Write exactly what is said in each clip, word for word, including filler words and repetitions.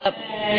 Um,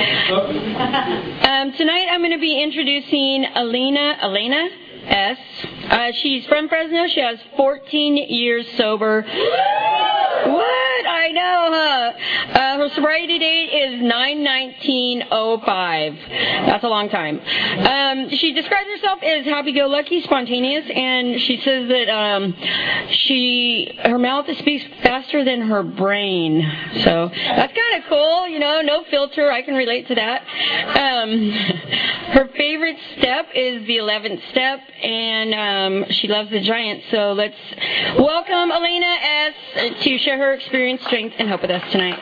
tonight I'm going to be introducing Elena, Elena S. Uh, she's from Fresno. She has fourteen years sober. What? I know, huh? Uh, her sobriety date is nine nineteen oh five. That's a long time. Um, she describes herself as happy-go-lucky, spontaneous, and she says that um, she her mouth speaks faster than her brain. So that's kind of cool, you know, no filter. I can relate to that. Um, her favorite step is the eleventh step, and um, she loves the Giants. So let's welcome Elena S. to share her experience, strength, and hope with us tonight.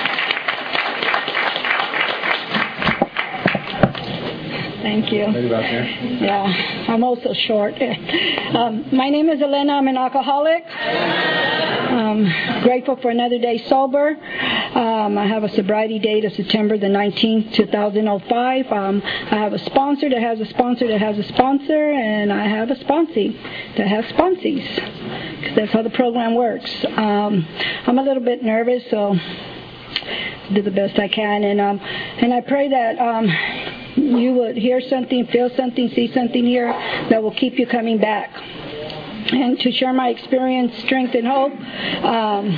Thank you. Yeah, I'm also short. Um, my name is Elena. I'm an alcoholic. Um, grateful for another day sober. Um, I have a sobriety date of September the nineteenth, two thousand five. Um, I have a sponsor that has a sponsor that has a sponsor, and I have a sponsee that has sponsees, because that's how the program works. Um, I'm a little bit nervous, so do the best I can, and um, and I pray that um, you would hear something, feel something, see something here that will keep you coming back. And to share my experience, strength, and hope, um,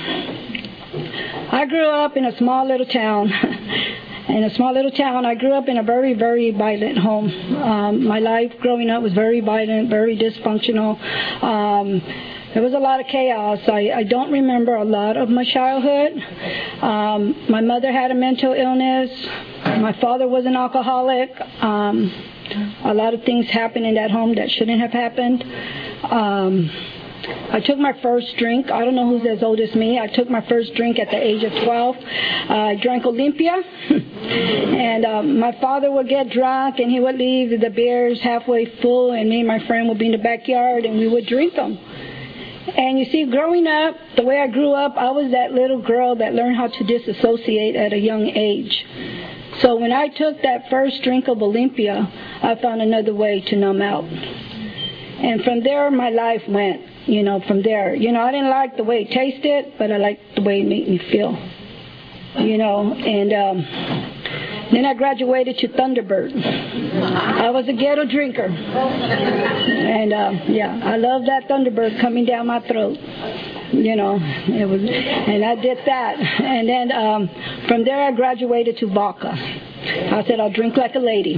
I grew up in a small little town. In a small little town, I grew up in a very, very violent home. Um, my life growing up was very violent, very dysfunctional. Um, There was a lot of chaos. I, I don't remember a lot of my childhood. Um, my mother had a mental illness. My father was an alcoholic. Um, a lot of things happened in that home that shouldn't have happened. Um, I took my first drink. I don't know who's as old as me. I took my first drink at the age of twelve. Uh, I drank Olympia. and um, my father would get drunk, and he would leave the beers halfway full, and me and my friend would be in the backyard, and we would drink them. And you see, growing up, the way I grew up, I was that little girl that learned how to disassociate at a young age. So when I took that first drink of Olympia, I found another way to numb out. And from there, my life went, you know, from there. You know, I didn't like the way it tasted, but I liked the way it made me feel. You know, and um, then I graduated to Thunderbird. I was a ghetto drinker. And, uh, yeah, I love that Thunderbird coming down my throat. You know, it was, and I did that. And then um, from there I graduated to vodka. I said, I'll drink like a lady.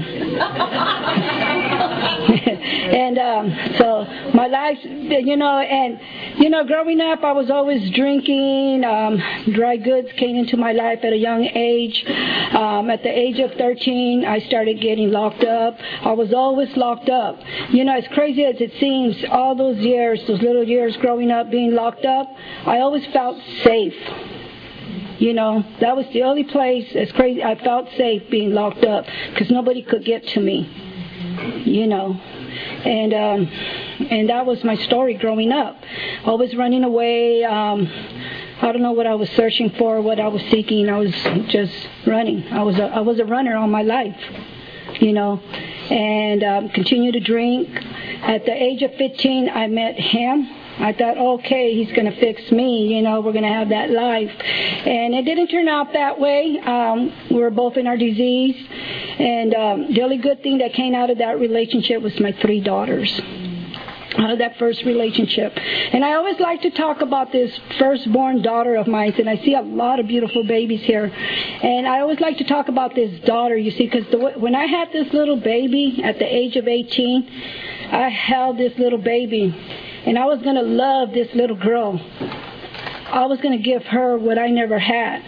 and um, so my life, you know, and, you know, growing up, I was always drinking. Um, dry goods came into my life at a young age. Um, at the age of thirteen, I started getting locked up. I was always locked up. You know, as crazy as it seems, all those years, those little years growing up, being locked up, I always felt safe. You know, that was the only place, as crazy, I felt safe being locked up, because nobody could get to me, you know. And um, and that was my story growing up. Always running away. Um, I don't know what I was searching for, what I was seeking. I was just running. I was a, I was a runner all my life, you know. And um, continued to drink. At the age of fifteen, I met him. I thought, okay, he's going to fix me, you know, we're going to have that life. And it didn't turn out that way. Um, we were both in our disease. And um, the only good thing that came out of that relationship was my three daughters. Out of that first relationship. And I always like to talk about this firstborn daughter of mine, and I see a lot of beautiful babies here. And I always like to talk about this daughter, you see, because when I had this little baby at the age of eighteen, I held this little baby. And I was going to love this little girl. I was going to give her what I never had.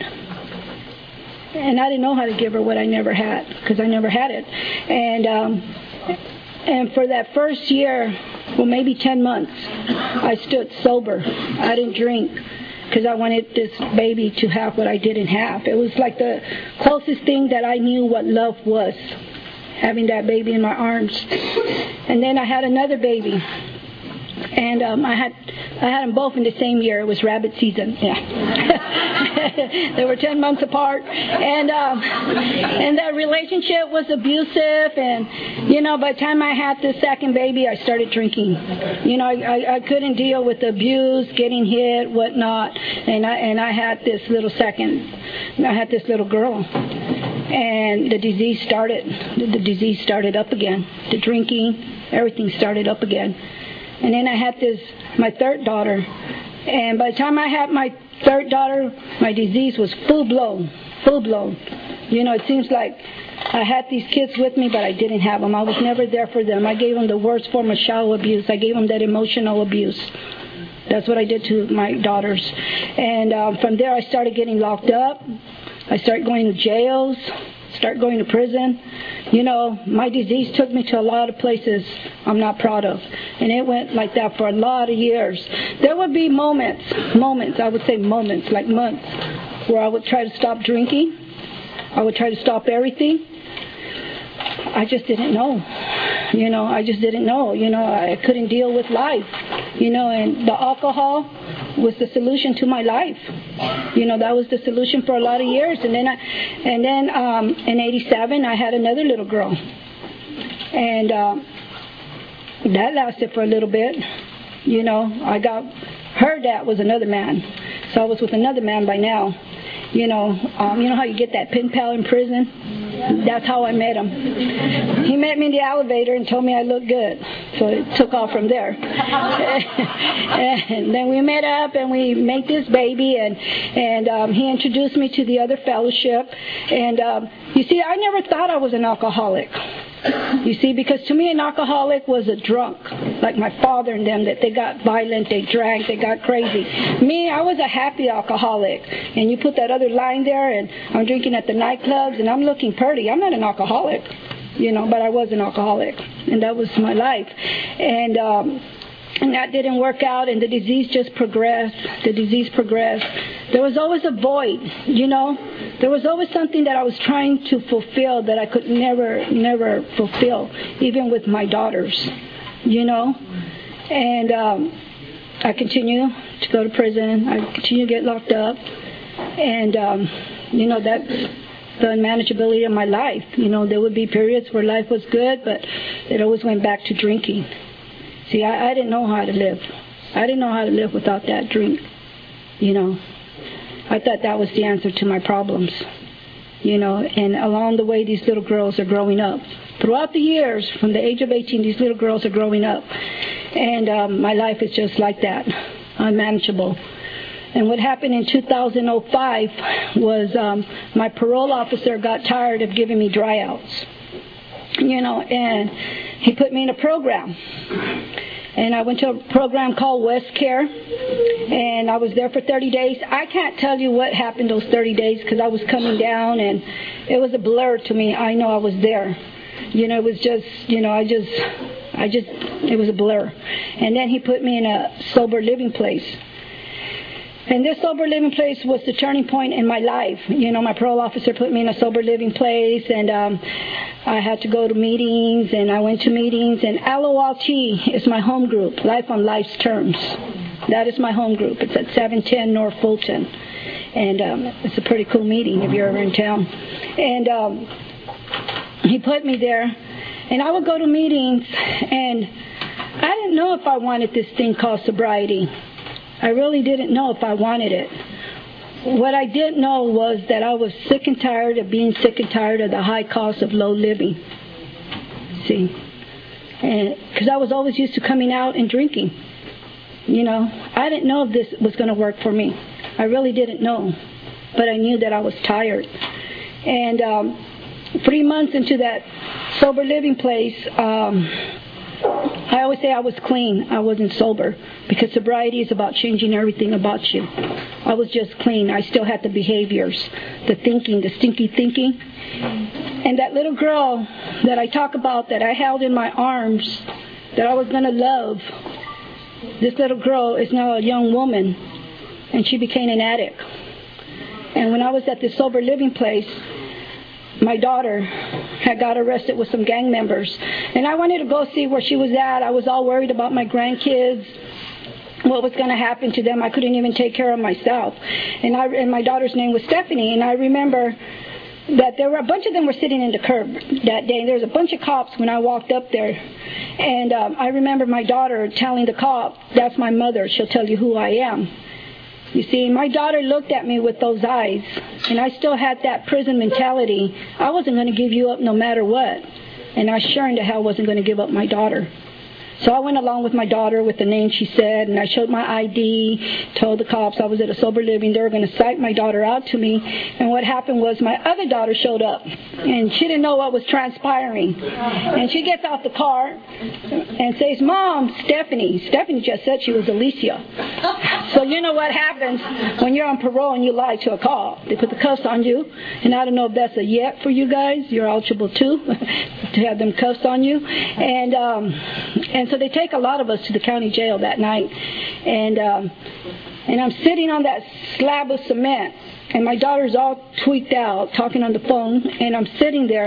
And I didn't know how to give her what I never had, because I never had it. And um, and for that first year, well, maybe ten months, I stood sober. I didn't drink, because I wanted this baby to have what I didn't have. It was like the closest thing that I knew what love was, having that baby in my arms. And then I had another baby. And um, I had I had them both in the same year. It was rabbit season. Yeah, they were ten months apart, and um, and that relationship was abusive. And you know, by the time I had this second baby, I started drinking. You know, I, I, I couldn't deal with the abuse, getting hit, whatnot. And I and I had this little second. I had this little girl. and the disease started. The disease started up again. The drinking, everything started up again. And then I had this, my third daughter. And by the time I had my third daughter, my disease was full blown, full blown. You know, it seems like I had these kids with me, but I didn't have them. I was never there for them. I gave them the worst form of child abuse. I gave them that emotional abuse. That's what I did to my daughters. And um, from there, I started getting locked up. I started going to jails, started going to prison. You know, my disease took me to a lot of places I'm not proud of. And it went like that for a lot of years. There would be moments, moments, I would say moments, like months, where I would try to stop drinking. I would try to stop everything. I just didn't know. You know, I just didn't know. You know, I couldn't deal with life. You know, and the alcohol was the solution to my life. You know, that was the solution for a lot of years. And then, I, and then um, in eighty-seven, I had another little girl. And uh, that lasted for a little bit. You know, I got, her dad was another man. So I was with another man by now. You know, um, you know how you get that pen pal in prison? That's how I met him. He met me in the elevator and told me I looked good. So it took off from there. And then we met up and we made this baby, and and um, he introduced me to the other fellowship. And um, you see, I never thought I was an alcoholic. You see, because to me an alcoholic was a drunk, like my father and them, that they got violent, they drank, they got crazy. Me, I was a happy alcoholic. And you put that other line there, and I'm drinking at the nightclubs, and I'm looking pretty. I'm not an alcoholic, you know, but I was an alcoholic, and that was my life. And um, and that didn't work out, and the disease just progressed. The disease progressed. There was always a void, you know. There was always something that I was trying to fulfill that I could never, never fulfill, even with my daughters, you know. And um, I continue to go to prison. I continue to get locked up. And, um, you know, that's the unmanageability of my life. You know, there would be periods where life was good, but it always went back to drinking. See, I, I didn't know how to live. I didn't know how to live without that drink, you know. I thought that was the answer to my problems, you know. And along the way, these little girls are growing up. Throughout the years, from the age of eighteen, these little girls are growing up. And um, my life is just like that, unmanageable. And what happened in two thousand five was um, my parole officer got tired of giving me dryouts, you know, and he put me in a program. And I went to a program called West Care, and I was there for thirty days. I can't tell you what happened those thirty days because I was coming down, and it was a blur to me. I know I was there. You know, it was just, you know, I just, I just, it was a blur. And then he put me in a sober living place. And this sober living place was the turning point in my life. You know, my parole officer put me in a sober living place, and um, I had to go to meetings, and I went to meetings. And L O L T is my home group, Life on Life's Terms. That is my home group. It's at seven ten North Fulton. And um, it's a pretty cool meeting if you're ever in town. And um, he put me there, and I would go to meetings, and I didn't know if I wanted this thing called sobriety. I really didn't know if I wanted it. What I did know was that I was sick and tired of being sick and tired of the high cost of low living. See? And because I was always used to coming out and drinking. You know, I didn't know if this was going to work for me. I really didn't know. But I knew that I was tired. And um, three months into that sober living place, um, I always say I was clean. I wasn't sober, because sobriety is about changing everything about you. I was just clean. I still had the behaviors, the thinking, the stinky thinking. And that little girl that I talk about, that I held in my arms, that I was going to love, this little girl is now a young woman, and she became an addict. And when I was at the sober living place, my daughter had got arrested with some gang members. And I wanted to go see where she was at. I was all worried about my grandkids, what was going to happen to them. I couldn't even take care of myself. And, I, and my daughter's name was Stephanie. And I remember that there were a bunch of them were sitting in the curb that day. And there was a bunch of cops when I walked up there. And um, I remember my daughter telling the cop, "That's my mother. She'll tell you who I am." You see, my daughter looked at me with those eyes, and I still had that prison mentality. I wasn't going to give you up no matter what. And I sure in the hell wasn't going to give up my daughter. So I went along with my daughter with the name she said, and I showed my I D, told the cops I was at a sober living. They were going to cite my daughter out to me. And what happened was my other daughter showed up, and she didn't know what was transpiring. And she gets out the car and says, Mom, Stephanie. Stephanie just said she was Alicia. So you know what happens when you're on parole and you lie to a cop. They put the cuffs on you. And I don't know if that's a yet for you guys. You're eligible too, to have them cuffs on you. And, um, and so they take a lot of us to the county jail that night. And, um, and I'm sitting on that slab of cement. And my daughter's all tweaked out, talking on the phone. And I'm sitting there.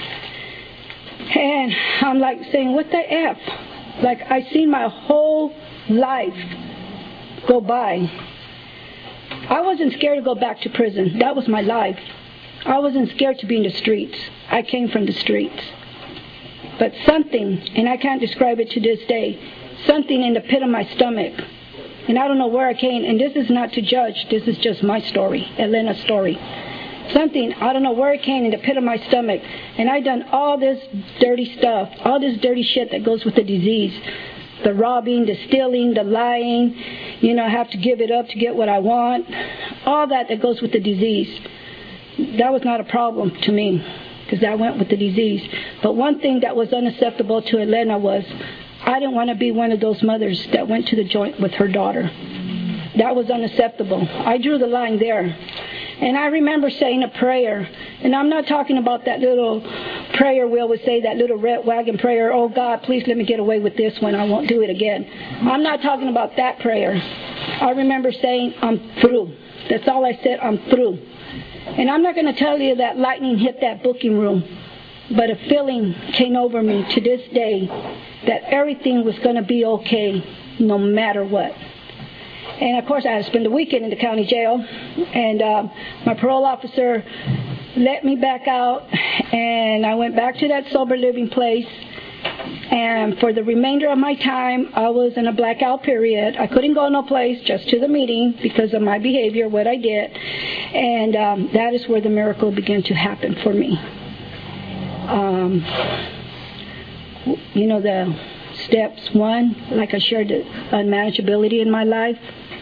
And I'm like saying, what the F? Like I seen my whole life go by. I wasn't scared to go back to prison. That was my life. I wasn't scared to be in the streets. I came from the streets. But something, and I can't describe it to this day, something in the pit of my stomach. And I don't know where I came. And this is not to judge. This is just my story, Elena's story. Something, I don't know where it came in the pit of my stomach. And I done all this dirty stuff, all this dirty shit that goes with the disease. The robbing, the stealing, the lying. You know, I have to give it up to get what I want. All that that goes with the disease. That was not a problem to me, because that went with the disease. But one thing that was unacceptable to Elena was I didn't want to be one of those mothers that went to the joint with her daughter. That was unacceptable. I drew the line there. And I remember saying a prayer. And I'm not talking about that little prayer we always say, that little red wagon prayer, oh God, please let me get away with this one, I won't do it again. I'm not talking about that prayer. I remember saying, I'm through. That's all I said, I'm through. And I'm not going to tell you that lightning hit that booking room, but a feeling came over me to this day that everything was going to be okay no matter what. And of course I had to spend the weekend in the county jail, and uh, my parole officer let me back out, and I went back to that sober living place. And for the remainder of my time, I was in a blackout period. I couldn't go no place, just to the meeting because of my behavior, what I did. And um, that is where the miracle began to happen for me. Um, you know, the steps one, like I shared, the unmanageability in my life.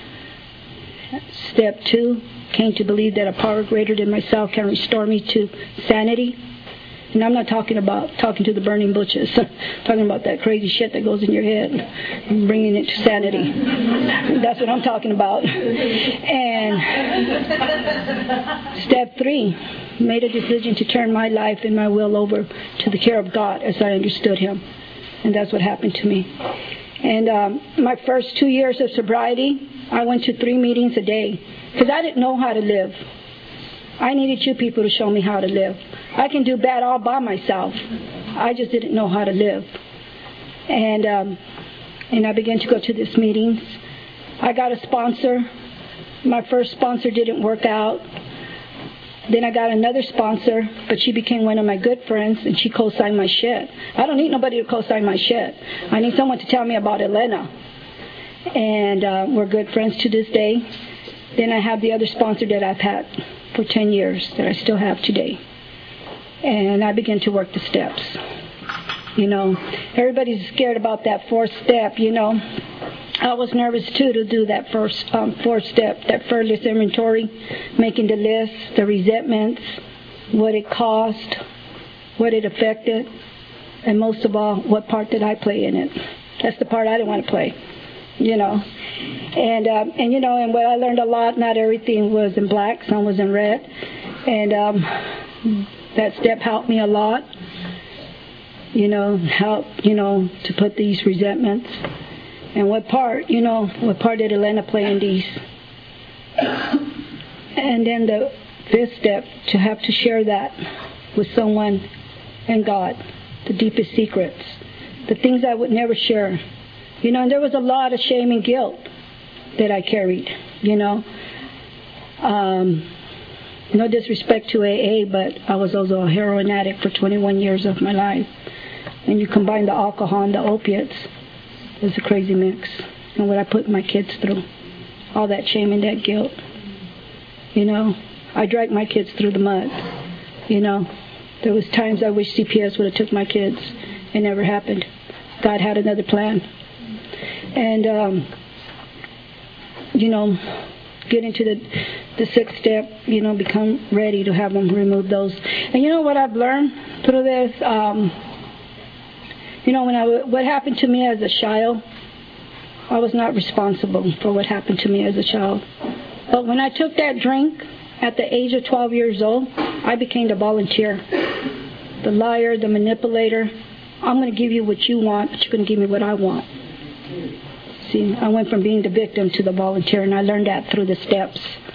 Step two, came to believe that a power greater than myself can restore me to sanity. And I'm not talking about talking to the burning bushes. Talking about that crazy shit that goes in your head and bringing it to sanity. That's what I'm talking about. And step three, made a decision to turn my life and my will over to the care of God as I understood Him. And that's what happened to me. And um, my first two years of sobriety, I went to three meetings a day because I didn't know how to live. I needed you people to show me how to live. I can do bad all by myself. I just didn't know how to live. And um, and I began to go to these meetings. I got a sponsor. My first sponsor didn't work out. Then I got another sponsor, but she became one of my good friends, and she co-signed my shit. I don't need nobody to co-sign my shit. I need someone to tell me about Elena. And uh, we're good friends to this day. Then I have the other sponsor that I've had for ten years that I still have today. And I began to work the steps. You know, everybody's scared about that fourth step, you know. I was nervous too to do that first um, fourth step, that fearless inventory, making the list, the resentments, what it cost, what it affected, and most of all, what part did I play in it. That's the part I didn't want to play, you know. And, um, and you know, and what I learned a lot, not everything was in black, some was in red. And um, that step helped me a lot, you know, helped, you know, to put these resentments. And what part, you know, what part did Elena play in these? And then the fifth step, to have to share that with someone and God, the deepest secrets, the things I would never share. You know, and there was a lot of shame and guilt that I carried, you know. Um, no disrespect to A A, but I was also a heroin addict for twenty-one years of my life. And you combine the alcohol and the opiates, it was a crazy mix. And what I put my kids through. all that shame and that guilt. You know, I dragged my kids through the mud. You know, there was times I wish C P S would have took my kids. It never happened. God had another plan. And, um, you know, get into the, the sixth step, you know, become ready to have them remove those. And you know what I've learned through this? Um, you know, when I, what happened to me as a child, I was not responsible for what happened to me as a child. But when I took that drink at the age of twelve years old, I became the volunteer, the liar, the manipulator. I'm going to give you what you want, but you're going to give me what I want. See, I went from being the victim to the volunteer, and I learned that through the steps.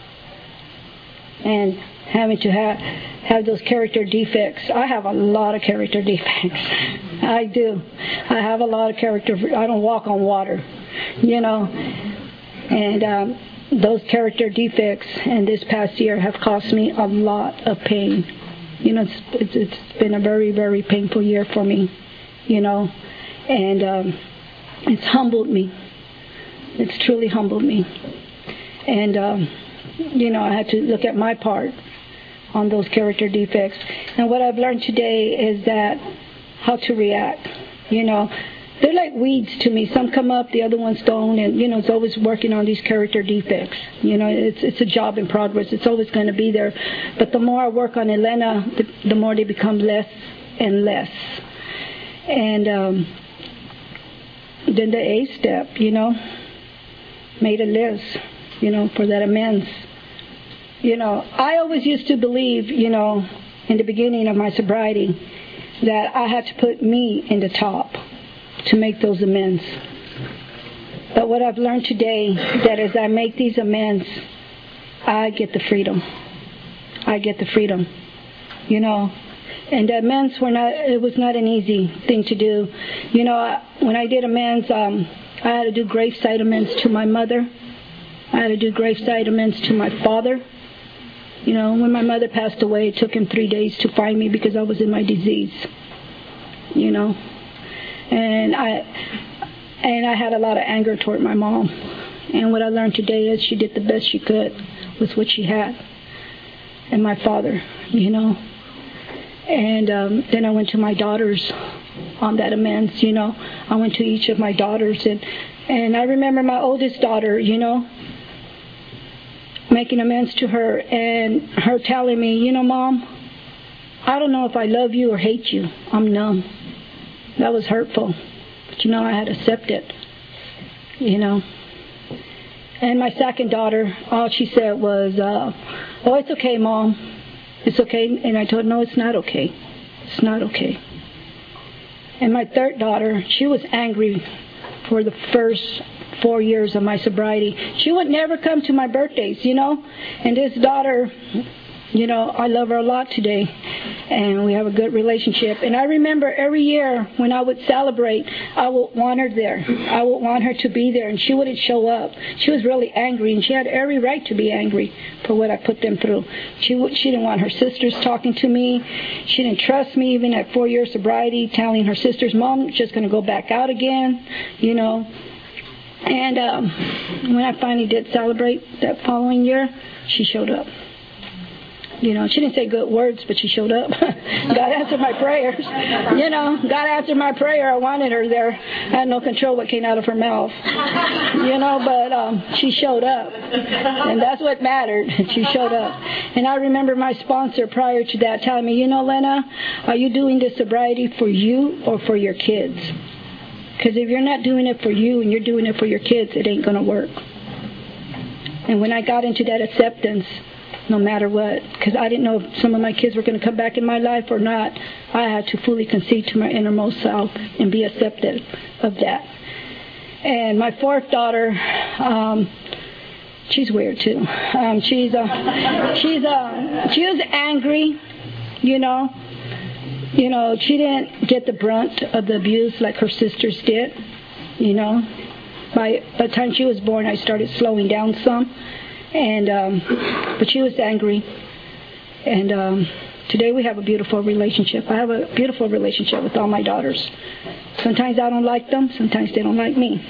And having to have, have those character defects. I have a lot of character defects. I do. I have a lot of character. I don't walk on water, you know. And um, those character defects in this past year have cost me a lot of pain. You know, it's, it's, it's been a very, very painful year for me, you know. And um, it's humbled me. It's truly humbled me. And, um, you know, I had to look at my part on those character defects. And what I've learned today is that how to react. You know, they're like weeds to me. Some come up, the other ones don't. And, you know, it's always working on these character defects. You know, it's it's a job in progress. It's always going to be there. But the more I work on Elena, the, the more they become less and less. And um, then the A step, you know, made a list, you know, for that amends. You know, I always used to believe, you know, in the beginning of my sobriety, that I had to put me in the top to make those amends. But what I've learned today, that as I make these amends, I get the freedom. I get the freedom, you know. And the amends were not, it was not an easy thing to do. You know, when I did amends, um, I had to do graveside amends to my mother. I had to do graveside amends to my father. You know, when my mother passed away, it took him three days to find me because I was in my disease. You know, and I and I had a lot of anger toward my mom. And what I learned today is she did the best she could with what she had. And my father, you know. And um, then I went to my daughters on that amends, you know. I went to each of my daughters. And, and I remember my oldest daughter, you know, making amends to her and her telling me, you know, Mom, I don't know if I love you or hate you. I'm numb. That was hurtful. But, you know, I had to accept it, you know. And my second daughter, all she said was, uh, oh, it's okay, Mom. It's okay. And I told her, no, it's not okay. It's not okay. And my third daughter, she was angry for the first four years of my sobriety. She would never come to my birthdays, you know. And this daughter, you know, I love her a lot today. And we have a good relationship. And I remember every year when I would celebrate, I would want her there. I would want her to be there. And she wouldn't show up. She was really angry. And she had every right to be angry for what I put them through. She she didn't want her sisters talking to me. She didn't trust me even at four years sobriety, telling her sisters, Mom, just going to go back out again, you know. And um, when I finally did celebrate that following year, she showed up. You know, she didn't say good words, but she showed up. God answered my prayers. You know, God answered my prayer. I wanted her there. I had no control what came out of her mouth. You know, but um, she showed up. And that's what mattered. She showed up. And I remember my sponsor prior to that telling me, you know, Lena, are you doing this sobriety for you or for your kids? Because if you're not doing it for you and you're doing it for your kids, it ain't going to work. And when I got into that acceptance, no matter what, because I didn't know if some of my kids were going to come back in my life or not, I had to fully concede to my innermost self and be accepted of that. And my fourth daughter, um, she's weird too. Um, she's uh, she's uh, she was angry, you know. You know, she didn't get the brunt of the abuse like her sisters did, you know. By, by the time she was born, I started slowing down some. And um, but she was angry. And um, today we have a beautiful relationship. I have a beautiful relationship with all my daughters. Sometimes I don't like them. Sometimes they don't like me.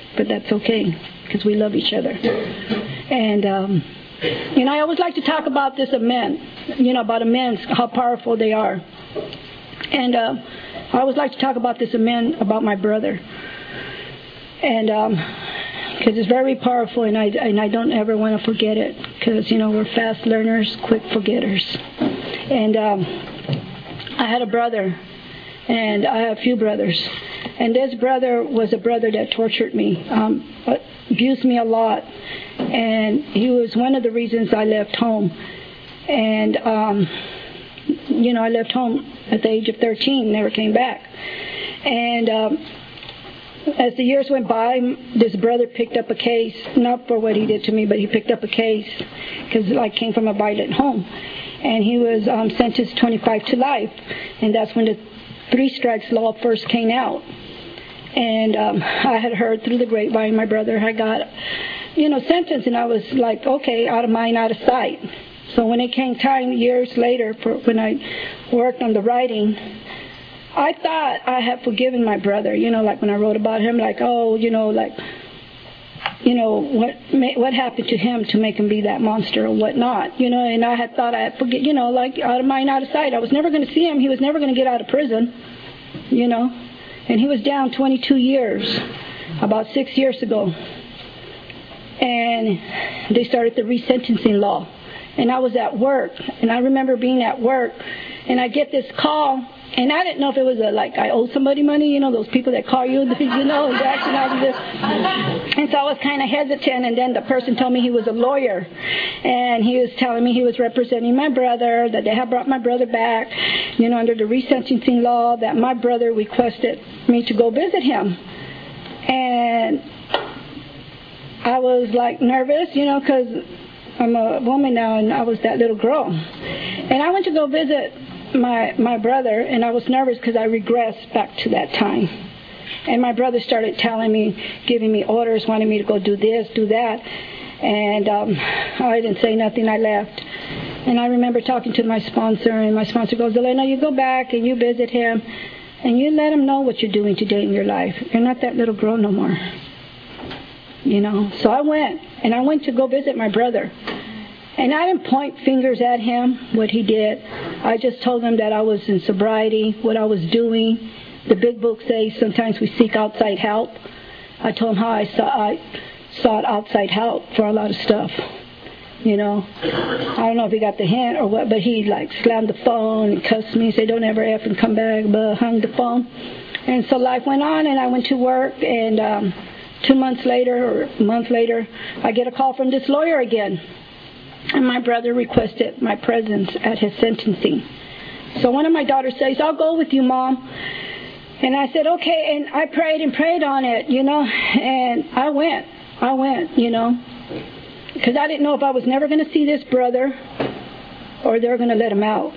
but that's okay because we love each other. And um, you know, I always like to talk about this of men, you know, about amends, how powerful they are. And uh, I always like to talk about this of men, about my brother. And um, because it's very powerful, and I and I don't ever want to forget it, because, you know, we're fast learners, quick forgetters. And um, I had a brother, and I have a few brothers. And this brother was a brother that tortured me, um, abused me a lot. And he was one of the reasons I left home. And, um, you know, I left home at the age of thirteen, never came back. And um, as the years went by, this brother picked up a case, not for what he did to me, but he picked up a case because I came from a violent home. And he was um, sentenced twenty-five to life. And that's when the three strikes law first came out. And um, I had heard through the grapevine my brother had got, you know, sentenced. And I was like, okay, out of mind, out of sight. So when it came time years later, for when I worked on the writing, I thought I had forgiven my brother, you know, like when I wrote about him, like, oh, you know, like, you know, what what happened to him to make him be that monster or whatnot, you know, and I had thought I had forget, you know, like out of mind, out of sight. I was never going to see him. He was never going to get out of prison, you know, and he was down twenty-two years, about six years ago. And they started the resentencing law. And I was at work, and I remember being at work, and I get this call. And I didn't know if it was a, like I owed somebody money, you know, those people that call you, you know, and acting out of this. And so I was kind of hesitant. And then the person told me he was a lawyer. And he was telling me he was representing my brother, that they had brought my brother back, you know, under the resentencing law, that my brother requested me to go visit him. And I was like nervous, you know, because I'm a woman now and I was that little girl. And I went to go visit my my brother, and I was nervous because I regressed back to that time. And my brother started telling me, giving me orders, wanting me to go do this, do that. And um, I didn't say nothing. I left. And I remember talking to my sponsor, and my sponsor goes, Elena, you go back and you visit him, and you let him know what you're doing today in your life. You're not that little girl no more. You know. So I went, and I went to go visit my brother. And I didn't point fingers at him, what he did. I just told him that I was in sobriety, what I was doing. The big book says sometimes we seek outside help. I told him how I, saw, I sought outside help for a lot of stuff. You know, I don't know if he got the hint or what, but he like slammed the phone and cussed me, said, don't ever F and come back, but hung the phone. And so life went on, and I went to work, and um, two months later or a month later, I get a call from this lawyer again. And my brother requested my presence at his sentencing. So one of my daughters says, I'll go with you, Mom. And I said, okay. And I prayed and prayed on it, you know. And I went. I went, you know. Because I didn't know if I was never going to see this brother or they were going to let him out.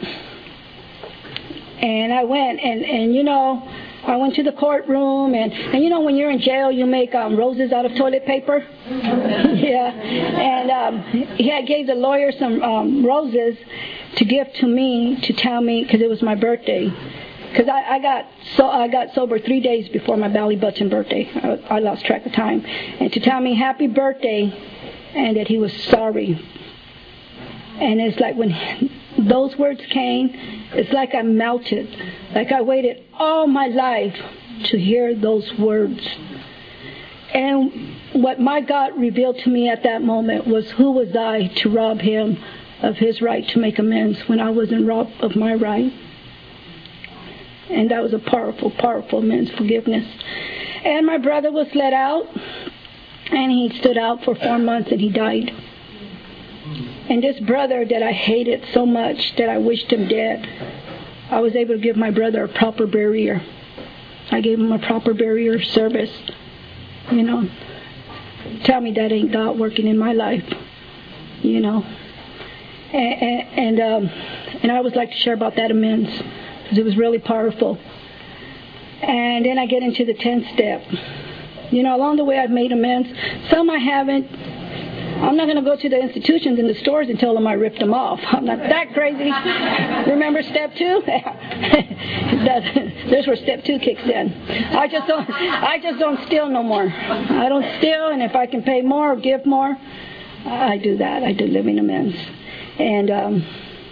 And I went. And, and you know, I went to the courtroom, and, and you know, when you're in jail, you make um, roses out of toilet paper. Yeah. And um, he had gave the lawyer some um, roses to give to me, to tell me, because it was my birthday. Because I, I got so I got sober three days before my belly button birthday. I, I lost track of time. And to tell me happy birthday, and that he was sorry. And it's like when those words came, it's like I melted. Like I waited all my life to hear those words. And what my God revealed to me at that moment was, who was I to rob him of his right to make amends when I wasn't robbed of my right? And that was a powerful, powerful amends, forgiveness. And my brother was let out, and he stood out for four months, and he died. And this brother that I hated so much that I wished him dead, I was able to give my brother a proper burial. I gave him a proper burial service. You know, tell me that ain't God working in my life. You know, and and, and um, and I always like to share about that amends because it was really powerful. And then I get into the tenth step. You know, along the way I've made amends. Some I haven't. I'm not going to go to the institutions and the stores and tell them I ripped them off. I'm not that crazy. Remember step two? That's where step two kicks in. I just don't. I just don't steal no more. I don't steal, and if I can pay more or give more, I do that. I do living amends. And um,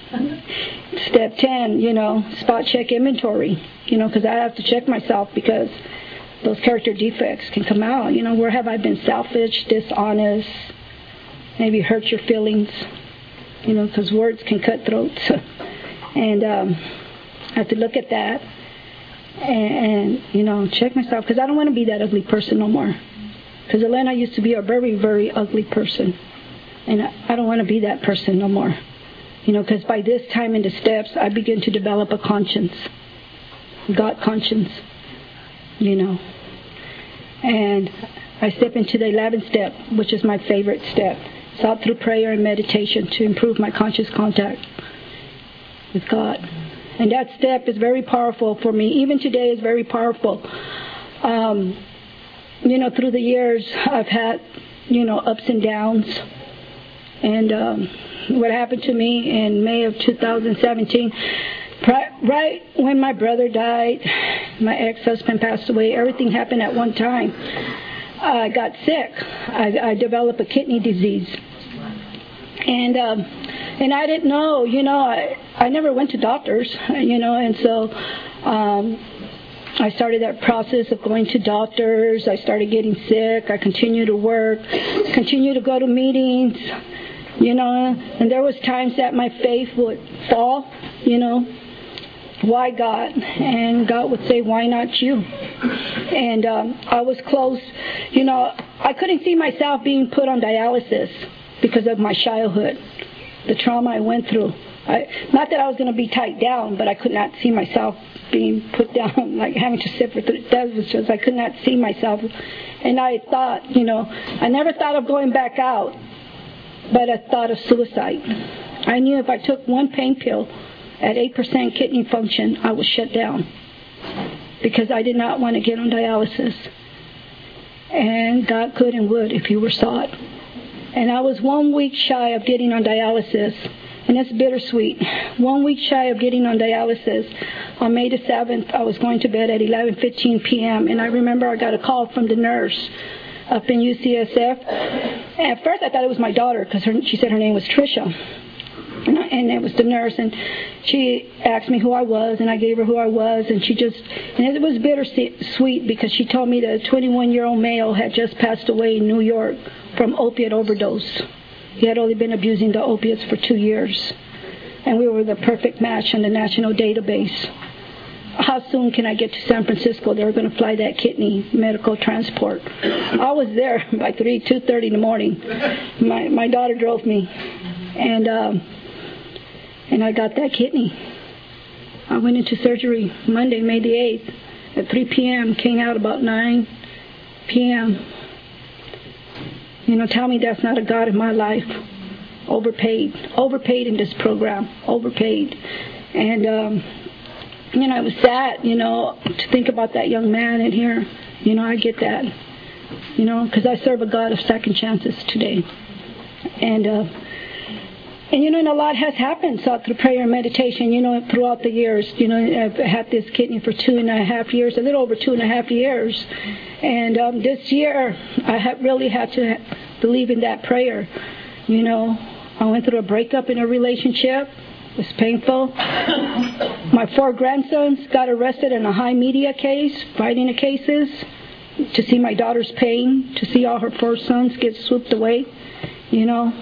step ten, you know, spot check inventory. You know, because I have to check myself because those character defects can come out. You know, where have I been selfish, dishonest, maybe hurt your feelings? You know, because words can cut throats. And um, I have to look at that and, and you know, check myself because I don't want to be that ugly person no more. Because Elena used to be a very, very ugly person. And I, I don't want to be that person no more. You know, because by this time in the steps, I begin to develop a conscience. God conscience. You know. And I step into the eleventh step, which is my favorite step. Sought through prayer and meditation to improve my conscious contact with God. And that step is very powerful for me. Even today is very powerful. Um, you know, through the years, I've had, you know, ups and downs. And um, what happened to me in May of two thousand seventeen, right when my brother died, my ex-husband passed away, everything happened at one time. I got sick. I, I developed a kidney disease. And um, and I didn't know, you know, I, I never went to doctors, you know, and so um, I started that process of going to doctors. I started getting sick. I continued to work, continued to go to meetings, you know, and there was times that my faith would fall, you know. Why God? And God would say, why not you? And um, I was close. You know, I couldn't see myself being put on dialysis because of my childhood, the trauma I went through. I, not that I was going to be tied down, but I could not see myself being put down, like having to sit for three. That was just, I could not see myself. And I thought, you know, I never thought of going back out, but I thought of suicide. I knew if I took one pain pill at eight percent kidney function, I was shut down because I did not want to get on dialysis. And God could and would if you were sought. And I was one week shy of getting on dialysis, and it's bittersweet. One week shy of getting on dialysis. On May the seventh, I was going to bed at eleven fifteen p.m., and I remember I got a call from the nurse up in U C S F. And at first I thought it was my daughter because she said her name was Tricia. And, I, and it was the nurse, and she asked me who I was, and I gave her who I was, and she just, and it was bittersweet because she told me that a twenty-one-year-old male had just passed away in New York from opiate overdose. He had only been abusing the opiates for two years, and we were the perfect match in the national database. How soon can I get to San Francisco? They were going to fly that kidney medical transport. I was there by three, two thirty in the morning. My my daughter drove me, and um, and I got that kidney. I went into surgery Monday, May the eighth, at three p.m., came out about nine p.m. You know, tell me that's not a God in my life. Overpaid. Overpaid in this program. Overpaid. And, um, you know, it was sad, you know, to think about that young man in here. You know, I get that. You know, because I serve a God of second chances today. And, uh, And, you know, and a lot has happened so through prayer and meditation, you know, throughout the years. You know, I've had this kidney for two and a half years, a little over two and a half years. And um, this year, I have really had to believe in that prayer. You know, I went through a breakup in a relationship. It was painful. My four grandsons got arrested in a high media case, fighting the cases, to see my daughter's pain, to see all her four sons get swooped away, you know.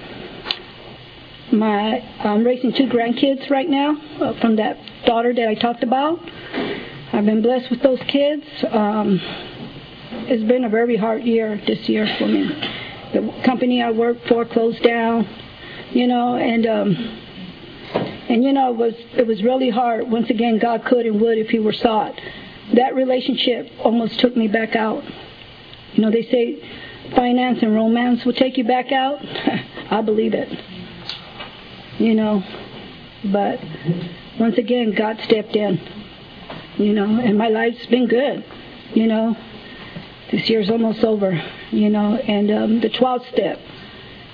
My, I'm raising two grandkids right now uh, from that daughter that I talked about. I've been blessed with those kids. Um, it's been a very hard year this year for me. The company I worked for closed down, you know, and um, and you know it was it was really hard. Once again, God could and would if He were sought. That relationship almost took me back out. You know, they say finance and romance will take you back out. I believe it. You know, but once again, God stepped in, you know, and my life's been good, you know. This year's almost over, you know, and um, the twelfth step,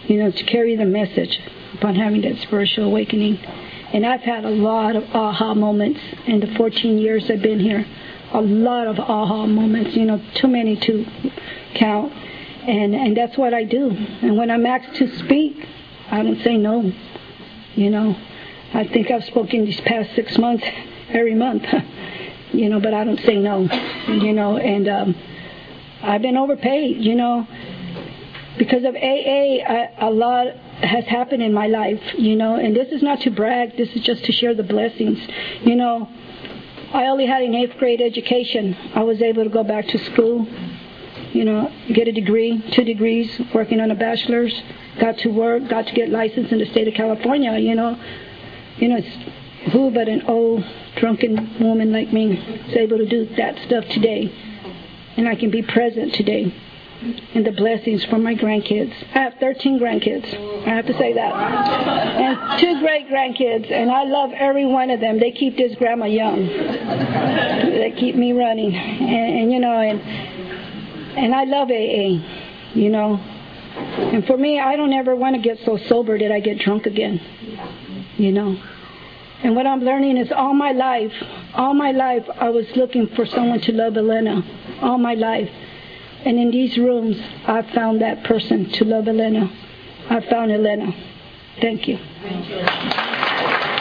you know, to carry the message upon having that spiritual awakening. And I've had a lot of aha moments in the fourteen years I've been here. A lot of aha moments, you know, too many to count. And and that's what I do. And when I'm asked to speak, I don't say no. You know, I think I've spoken these past six months, every month. You know, but I don't say no. You know, and um, I've been overpaid, you know. Because of A A, I, a lot has happened in my life, you know. And this is not to brag. This is just to share the blessings. You know, I only had an eighth grade education. I was able to go back to school, you know, get a degree, two degrees, working on a bachelor's. Got to work, got to get licensed in the state of California, you know. You know, it's who but an old, drunken woman like me is able to do that stuff today. And I can be present today. And the blessings from my grandkids. I have thirteen grandkids. I have to say that. And two great grandkids. And I love every one of them. They keep this grandma young. They keep me running. And, and you know, and and I love A A, you know. And for me, I don't ever want to get so sober that I get drunk again, you know. And what I'm learning is all my life, all my life, I was looking for someone to love Elena. All my life. And in these rooms, I found that person to love Elena. I found Elena. Thank you. Thank you.